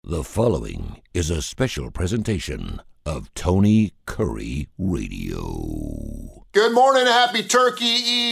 The following is a special presentation of Tony Curry Radio. Good morning, happy Turkey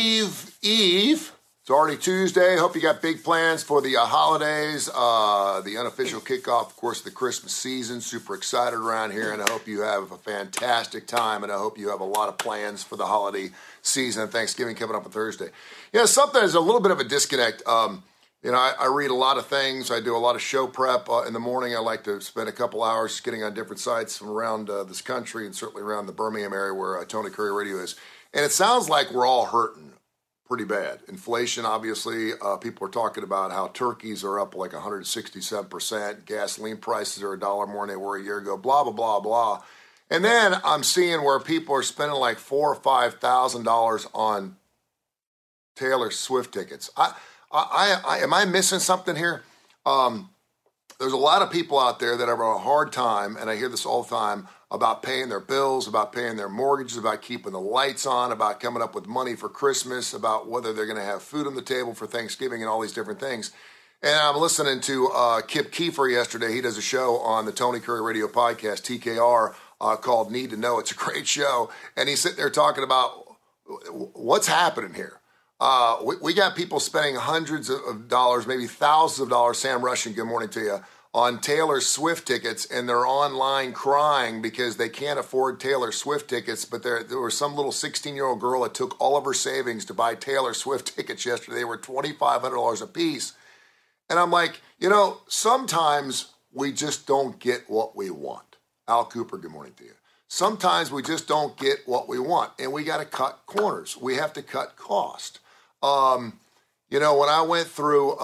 Eve. It's already Tuesday. Hope you got big plans for the holidays, the unofficial kickoff, of course, the Christmas season. Super excited around here, and I hope you have a fantastic time, and I hope you have a lot of plans for the holiday season and Thanksgiving coming up on Thursday. You know, something is a little bit of a disconnect. I read a lot of things. I do a lot of show prep in the morning. I like to spend a couple hours getting on different sites from around this country and certainly around the Birmingham area where Tony Curry Radio is. And it sounds like we're all hurting pretty bad. Inflation, obviously. People are talking about how turkeys are up like 167%. Gasoline prices are $1 more than they were a year ago. Blah, blah, blah, blah. And then I'm seeing where people are spending like $4,000 or $5,000 on Taylor Swift tickets. Am I missing something here? There's a lot of people out there that have a hard time, and I hear this all the time, about paying their bills, about paying their mortgages, about keeping the lights on, about coming up with money for Christmas, about whether they're going to have food on the table for Thanksgiving and all these different things. And I'm listening to Kip Keefer yesterday. He does a show on the Tony Curry Radio podcast, TKR, called Need to Know. It's a great show. And he's sitting there talking about what's happening here. We got people spending hundreds of dollars, maybe thousands of dollars, Sam Rushing, good morning to you, on Taylor Swift tickets, and they're online crying because they can't afford Taylor Swift tickets, but there was some little 16-year-old girl that took all of her savings to buy Taylor Swift tickets yesterday. They were $2,500 a piece. And I'm like, sometimes we just don't get what we want. Al Cooper, good morning to you. Sometimes we just don't get what we want, and we got to cut corners. We have to cut cost. When I went through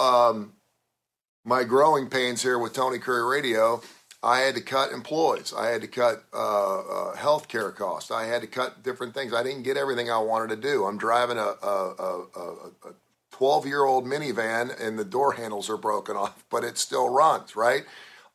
my growing pains here with Tony Curry Radio, I had to cut employees. I had to cut health care costs. I had to cut different things. I didn't get everything I wanted to do. I'm driving a 12-year-old minivan, and the door handles are broken off, but it still runs, right?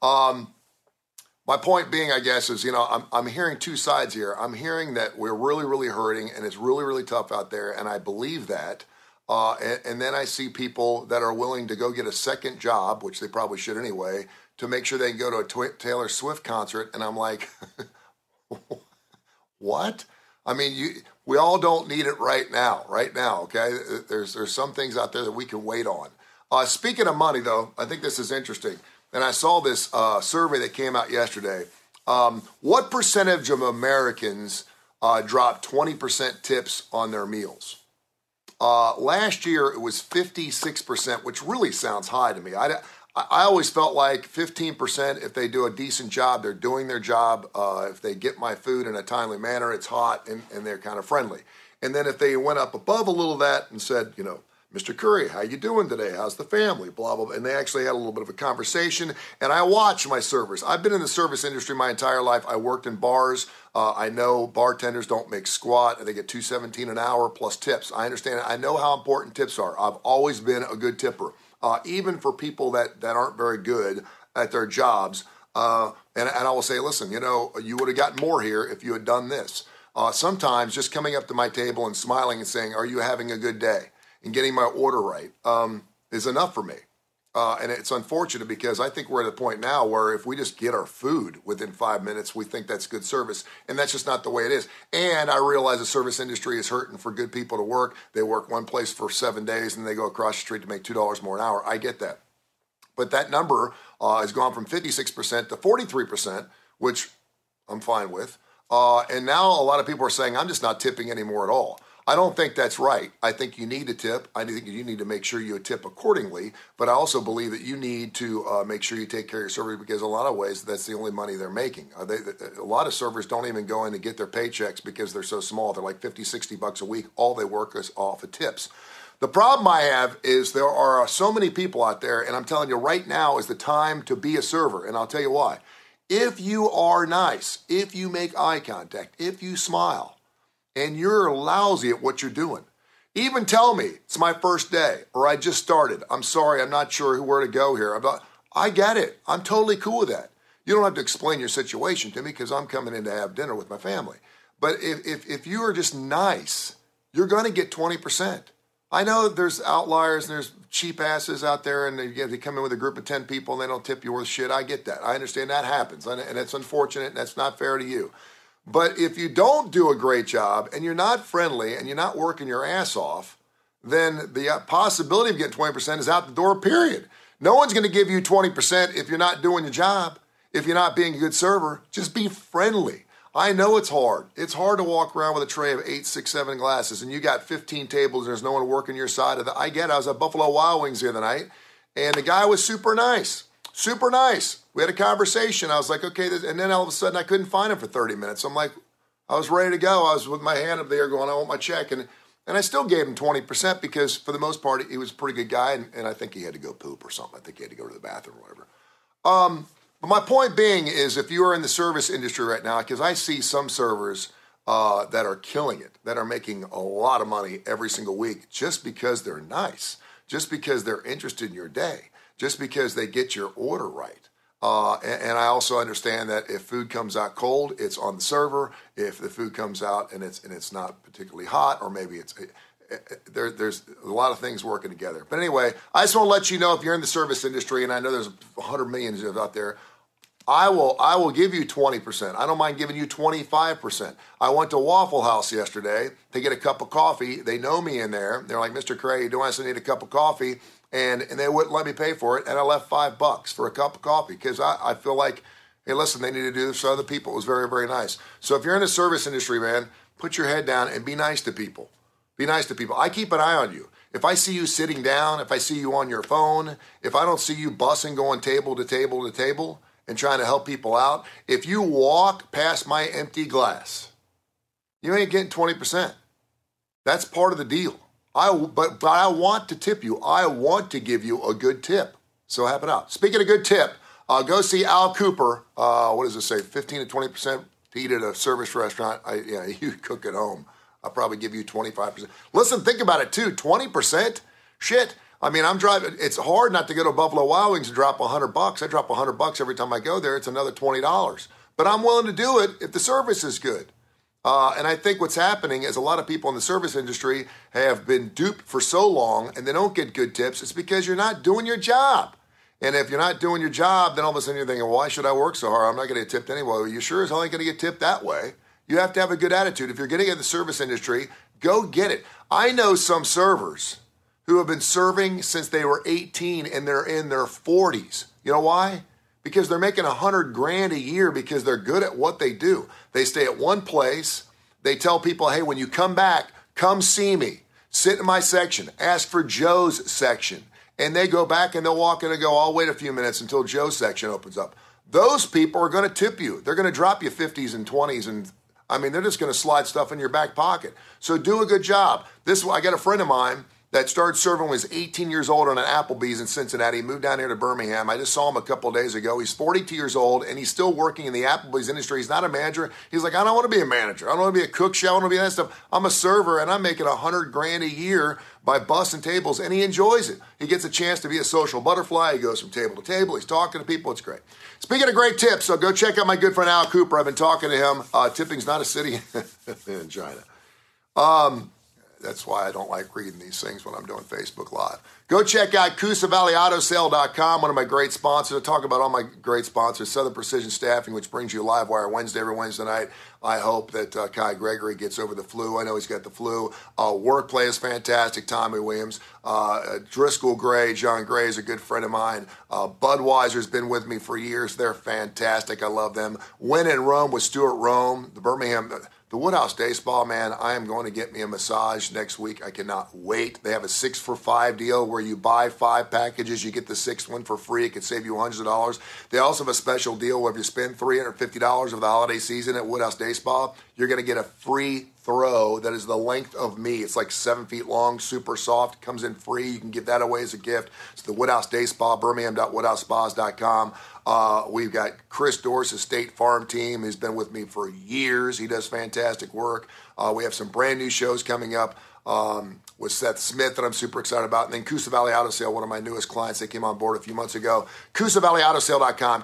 My point being, I guess, is, I'm hearing two sides here. I'm hearing that we're really, really hurting, and it's really, really tough out there, and I believe that. And then I see people that are willing to go get a second job, which they probably should anyway, to make sure they can go to a Taylor Swift concert. And I'm like, what? I mean, we all don't need it right now, okay? There's some things out there that we can wait on. Speaking of money, though, I think this is interesting. And I saw this survey that came out yesterday. What percentage of Americans drop 20% tips on their meals? Last year, it was 56%, which really sounds high to me. I always felt like 15%, if they do a decent job, they're doing their job. If they get my food in a timely manner, it's hot, and they're kind of friendly. And then if they went up above a little of that and said, Mr. Curry, how you doing today? How's the family? Blah, blah, blah. And they actually had a little bit of a conversation. And I watch my servers. I've been in the service industry my entire life. I worked in bars. I know bartenders don't make squat. They get $2.17 an hour plus tips. I understand it. I know how important tips are. I've always been a good tipper, even for people that aren't very good at their jobs. And I will say, listen, you would have gotten more here if you had done this. Sometimes just coming up to my table and smiling and saying, are you having a good day? And getting my order right is enough for me. And it's unfortunate because I think we're at a point now where if we just get our food within 5 minutes, we think that's good service. And that's just not the way it is. And I realize the service industry is hurting for good people to work. They work one place for 7 days and they go across the street to make $2 more an hour. I get that. But that number has gone from 56% to 43%, which I'm fine with. And now a lot of people are saying, I'm just not tipping anymore at all. I don't think that's right. I think you need to tip. I think you need to make sure you tip accordingly. But I also believe that you need to make sure you take care of your server because in a lot of ways, that's the only money they're making. A lot of servers don't even go in to get their paychecks because they're so small. They're like $50, $60 a week. All they work is off of tips. The problem I have is there are so many people out there, and I'm telling you right now is the time to be a server. And I'll tell you why. If you are nice, if you make eye contact, if you smile, and you're lousy at what you're doing, even tell me it's my first day or I just started. I'm sorry, I'm not sure where to go here. I get it. I'm totally cool with that. You don't have to explain your situation to me because I'm coming in to have dinner with my family. But if you are just nice, you're going to get 20%. I know there's outliers and there's cheap asses out there, and they come in with a group of 10 people and they don't tip you worth shit. I get that. I understand that happens, and it's unfortunate, and that's not fair to you. But if you don't do a great job and you're not friendly and you're not working your ass off, then the possibility of getting 20% is out the door, period. No one's going to give you 20% if you're not doing your job, if you're not being a good server. Just be friendly. I know it's hard. It's hard to walk around with a tray of 8, 6, 7 glasses, and you got 15 tables, and there's no one working your side of the. I get it. I was at Buffalo Wild Wings the other night, and the guy was super nice. Super nice. We had a conversation. I was like, okay, and then all of a sudden I couldn't find him for 30 minutes. I'm like, I was ready to go. I was with my hand up there going, I want my check. And I still gave him 20% because for the most part, he was a pretty good guy, and I think he had to go poop or something. I think he had to go to the bathroom or whatever. But my point being is, if you are in the service industry right now, because I see some servers that are killing it, that are making a lot of money every single week just because they're nice, just because they're interested in your day, just because they get your order right. And I also understand that if food comes out cold, it's on the server. If the food comes out and it's not particularly hot, or maybe there's a lot of things working together. But anyway, I just want to let you know, if you're in the service industry, and I know there's 100 million out there, I will give you 20%. I don't mind giving you 25%. I went to Waffle House yesterday to get a cup of coffee. They know me in there. They're like, Mr. Cray, do I still need a cup of coffee? And they wouldn't let me pay for it. And I left $5 for a cup of coffee because I feel like, hey, listen, they need to do this for other people. It was very, very nice. So if you're in the service industry, man, put your head down and be nice to people. Be nice to people. I keep an eye on you. If I see you sitting down, if I see you on your phone, if I don't see you bussing, going table to table to table and trying to help people out, if you walk past my empty glass, you ain't getting 20%. That's part of the deal. But I want to tip you. I want to give you a good tip. So help it out. Speaking of good tip, go see Al Cooper. What does it say? 15 to 20% to eat at a service restaurant. You cook at home. I'll probably give you 25%. Listen, think about it too. 20%? Shit. I mean, I'm driving. It's hard not to go to Buffalo Wild Wings and drop $100. I drop $100 every time I go there. It's another $20. But I'm willing to do it if the service is good. And I think what's happening is a lot of people in the service industry have been duped for so long and they don't get good tips. It's because you're not doing your job. And if you're not doing your job, then all of a sudden you're thinking, why should I work so hard? I'm not going to get tipped anyway. Well, you sure as hell ain't going to get tipped that way. You have to have a good attitude. If you're getting in the service industry, go get it. I know some servers who have been serving since they were 18 and they're in their 40s. You know why? Because they're making $100,000 a year because they're good at what they do. They stay at one place. They tell people, hey, when you come back, come see me. Sit in my section. Ask for Joe's section. And they go back and they'll walk in and go, I'll wait a few minutes until Joe's section opens up. Those people are going to tip you. They're going to drop you 50s and 20s. And I mean, they're just going to slide stuff in your back pocket. So do a good job. I got a friend of mine that started serving when he was 18 years old on an Applebee's in Cincinnati. He moved down here to Birmingham. I just saw him a couple of days ago. He's 42 years old, and he's still working in the Applebee's industry. He's not a manager. He's like, I don't want to be a manager. I don't want to be a cook chef. I don't want to be that stuff. I'm a server, and I'm making $100,000 a year by bussing tables, and he enjoys it. He gets a chance to be a social butterfly. He goes from table to table. He's talking to people. It's great. Speaking of great tips, so go check out my good friend Al Cooper. I've been talking to him. Tipping's not a city in China. That's why I don't like reading these things when I'm doing Facebook Live. Go check out CoosaValleyAutoSale.com, one of my great sponsors. I talk about all my great sponsors, Southern Precision Staffing, which brings you Livewire Wednesday every Wednesday night. I hope that Kai Gregory gets over the flu. I know he's got the flu. Workplay is fantastic, Tommy Williams. Driscoll Gray, John Gray is a good friend of mine. Budweiser's been with me for years. They're fantastic. I love them. When in Rome with Stuart Rome, the Birmingham... The Woodhouse Day Spa, man, I am going to get me a massage next week. I cannot wait. They have a 6-for-5 deal where you buy 5 packages, you get the 6th one for free. It could save you hundreds of dollars. They also have a special deal where if you spend $350 over the holiday season at Woodhouse Day Spa, you're going to get a free throw that is the length of me. It's like 7 feet long, super soft, comes in free. You can give that away as a gift. It's the Woodhouse Day Spa, birmingham.woodhousespas.com. We've got Chris Dorse's State Farm team. He's been with me for years. He does fantastic work. We have some brand new shows coming up with Seth Smith that I'm super excited about. And then Coosa Valley Auto Sale, one of my newest clients. They came on board a few months ago. CoosaValleyAutoSale.com,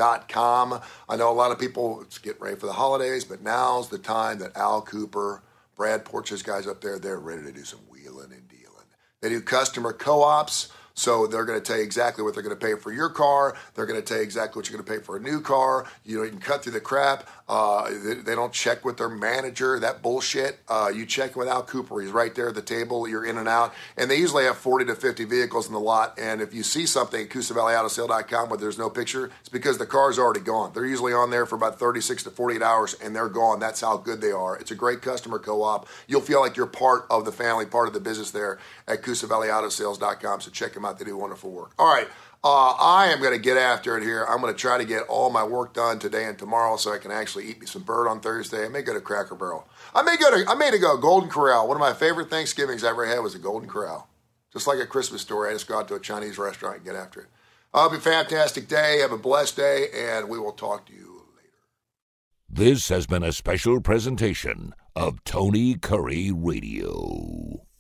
CoosaValleyAutoSale.com. I know a lot of people getting ready for the holidays, but now's the time that Al Cooper Brad Porch's guys up there, they're ready to do some wheeling and dealing. They do customer co-ops. So they're going to tell you exactly what they're going to pay for your car. They're going to tell you exactly what you're going to pay for a new car. You know, you can cut through the crap. They don't check with their manager, that bullshit. You check with Al Cooper. He's right there at the table. You're in and out. And they usually have 40 to 50 vehicles in the lot. And if you see something at CoosaValleyAutoSale.com where there's no picture, it's because the car's already gone. They're usually on there for about 36 to 48 hours, and they're gone. That's how good they are. It's a great customer co-op. You'll feel like you're part of the family, part of the business there at CoosaValleyAutoSales.com. So check them out. They do wonderful work. All right. I am going to get after it here. I'm going to try to get all my work done today and tomorrow so I can actually eat me some bird on Thursday. I may go to Cracker Barrel. I may go Golden Corral. One of my favorite Thanksgivings I ever had was a Golden Corral. Just like a Christmas story, I just go out to a Chinese restaurant and get after it. Have a fantastic day. Have a blessed day, and we will talk to you later. This has been a special presentation of Tony Curry Radio.